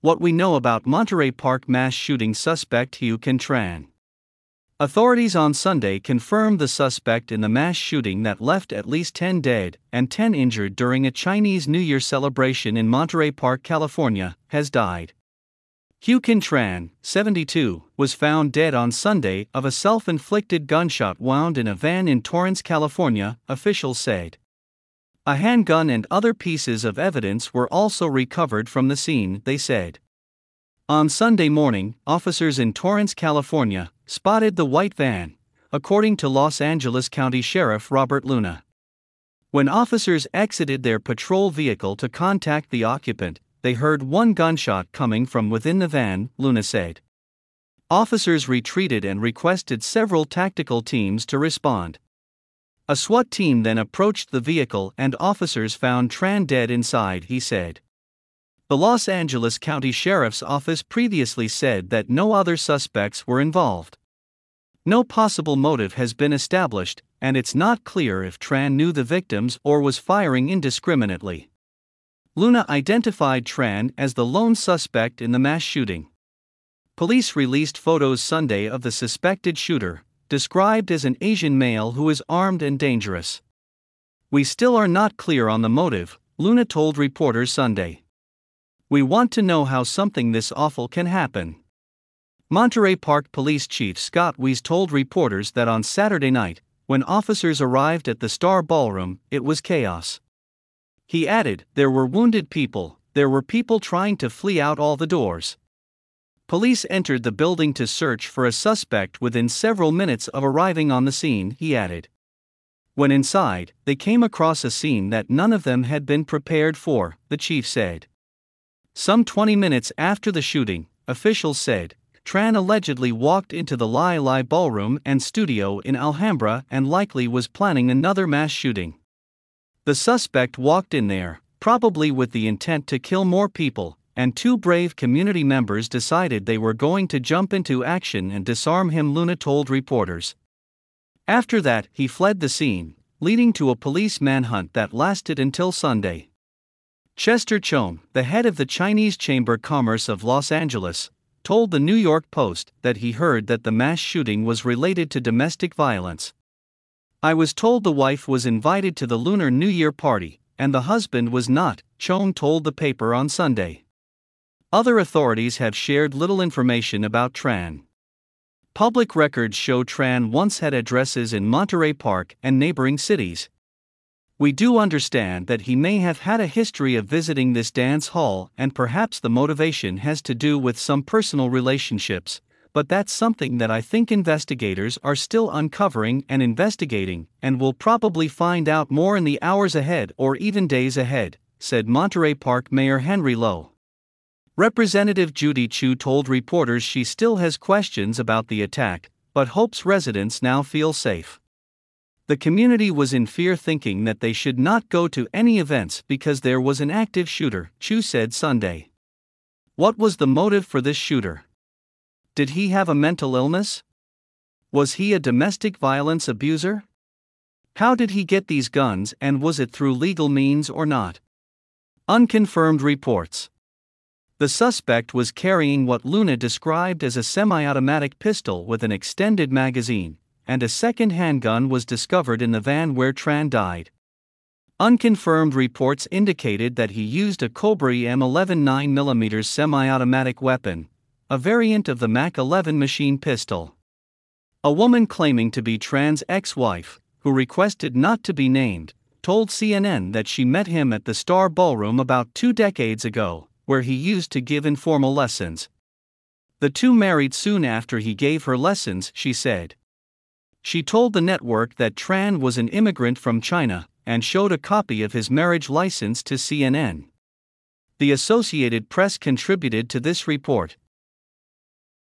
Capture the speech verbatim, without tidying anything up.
What we know about Monterey Park mass shooting suspect Hue Can Tran. Authorities on Sunday confirmed the suspect in the mass shooting that left at least ten dead and ten injured during a Chinese New Year celebration in Monterey Park, California, has died. Hue Can Tran, seventy-two, was found dead on Sunday of a self-inflicted gunshot wound in a van in Torrance, California, officials said. A handgun and other pieces of evidence were also recovered from the scene, they said. On Sunday morning, officers in Torrance, California, spotted the white van, according to Los Angeles County Sheriff Robert Luna. When officers exited their patrol vehicle to contact the occupant, they heard one gunshot coming from within the van, Luna said. Officers retreated and requested several tactical teams to respond. A SWAT team then approached the vehicle and officers found Tran dead inside, he said. The Los Angeles County Sheriff's Office previously said that no other suspects were involved. No possible motive has been established, and it's not clear if Tran knew the victims or was firing indiscriminately. Luna identified Tran as the lone suspect in the mass shooting. Police released photos Sunday of the suspected shooter, described as an Asian male who is armed and dangerous. We still are not clear on the motive, Luna told reporters Sunday. We want to know how something this awful can happen. Monterey Park Police Chief Scott Weiss told reporters that on Saturday night, when officers arrived at the Star Ballroom, it was chaos. He added, there were wounded people, there were people trying to flee out all the doors. Police entered the building to search for a suspect within several minutes of arriving on the scene, he added. When inside, they came across a scene that none of them had been prepared for, the chief said. Some twenty minutes after the shooting, officials said, Tran allegedly walked into the Lai Lai Ballroom and Studio in Alhambra and likely was planning another mass shooting. The suspect walked in there, probably with the intent to kill more people, and two brave community members decided they were going to jump into action and disarm him, Luna told reporters. After that, he fled the scene, leading to a police manhunt that lasted until Sunday. Chester Cheung, the head of the Chinese Chamber of Commerce of Los Angeles, told the New York Post that he heard that the mass shooting was related to domestic violence. I was told the wife was invited to the Lunar New Year party, and the husband was not, Cheung told the paper on Sunday. Other authorities have shared little information about Tran. Public records show Tran once had addresses in Monterey Park and neighboring cities. We do understand that he may have had a history of visiting this dance hall, and perhaps the motivation has to do with some personal relationships, but that's something that I think investigators are still uncovering and investigating, and will probably find out more in the hours ahead or even days ahead, said Monterey Park Mayor Henry Lowe. Representative Judy Chu told reporters she still has questions about the attack, but hopes residents now feel safe. The community was in fear, thinking that they should not go to any events because there was an active shooter, Chu said Sunday. What was the motive for this shooter? Did he have a mental illness? Was he a domestic violence abuser? How did he get these guns, and was it through legal means or not? Unconfirmed reports. The suspect was carrying what Luna described as a semi-automatic pistol with an extended magazine, and a second handgun was discovered in the van where Tran died. Unconfirmed reports indicated that he used a Cobra M eleven nine millimeter semi-automatic weapon, a variant of the Mac eleven machine pistol. A woman claiming to be Tran's ex-wife, who requested not to be named, told C N N that she met him at the Star Ballroom about two decades ago, where he used to give informal lessons. The two married soon after he gave her lessons, she said. She told the network that Tran was an immigrant from China, and showed a copy of his marriage license to C N N. The Associated Press contributed to this report.